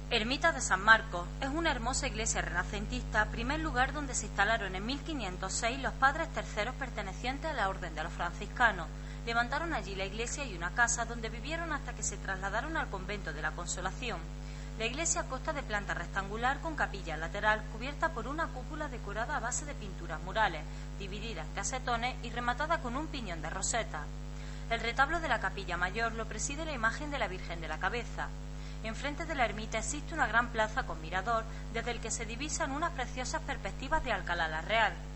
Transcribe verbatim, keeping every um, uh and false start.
Ermita de San Marcos es una hermosa iglesia renacentista, primer lugar donde se instalaron en mil quinientos seis los padres terceros pertenecientes a la Orden de los Franciscanos. Levantaron allí la iglesia y una casa donde vivieron hasta que se trasladaron al convento de la Consolación. La iglesia consta de planta rectangular con capilla lateral cubierta por una cúpula decorada a base de pinturas murales, dividida en casetones y rematada con un piñón de roseta. El retablo de la capilla mayor lo preside la imagen de la Virgen de la Cabeza. Enfrente de la ermita existe una gran plaza con mirador, desde el que se divisan unas preciosas perspectivas de Alcalá la Real.